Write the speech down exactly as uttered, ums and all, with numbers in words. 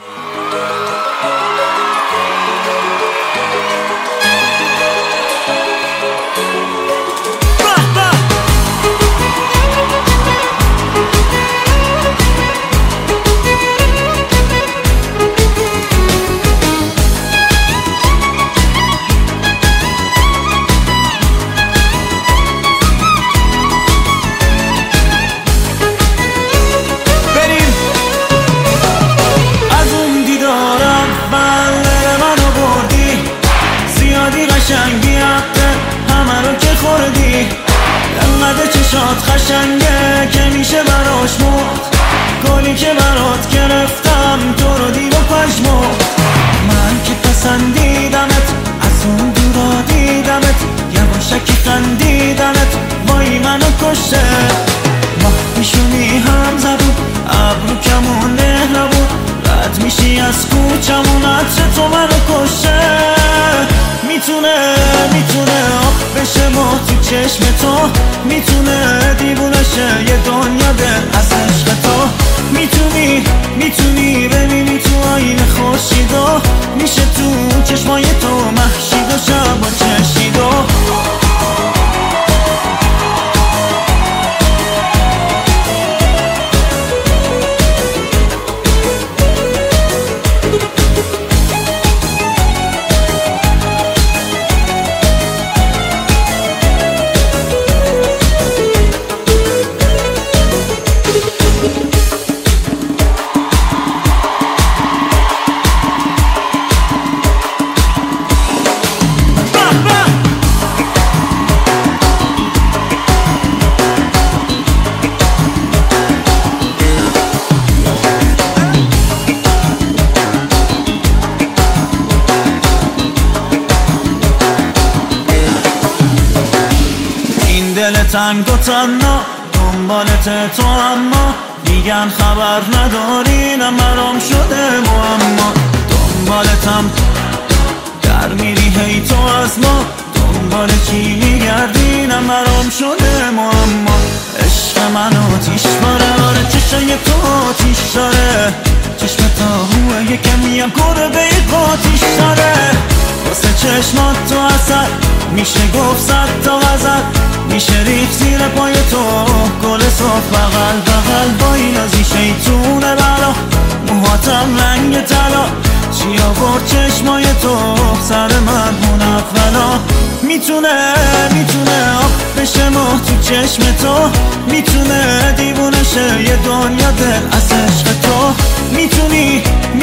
قشنگی حقه همه رو که خوردی، انقدر چشات خشنگه که میشه براش مرد. گلی که برات گرفتم تو رو دید و پشمرد. من که پسندیدمت از اون دورا دیدمت، یواشکی خندیدمت وای منو کشته. ماه پیشونی هم زبون ابرو کمون نهره بود، رد میشی از کوچمون عطر تو منو کشته. میتونه میتونه آب بشه ما تو چشم تو، میتونه دیوونه شه یه دنیا دل از عشق تو. میتونی میتونی ببینی تو آینه خورشید و میشه تو چشمای تو محشید و شب و چشید و دل تنگ و تنها دنبالت تو، اما میگن خبر نداری نمرام شده معما. دنبالتم در میری هی تو از ما، دنبال چی میگردی نمرام شده معما. عشق من آتیش باره، آره چشای تو آتیش داره، چشم تا هوه یکمی هم گربه قاتیش داره. واسه چشمات تو اثر میشه گفت صد تا غزل، میشه ریخت زیر پای تو گل صاف بغل بغل. با این ازی شیطونه بلا موهاتم رنگ طلا، چی آورد چشمای تو سر من منفلا. میتونه میتونه آب بشه ماه تو چشم تو، میتونه دیوونه شه یه دنیا دل از عشق تو. میتونی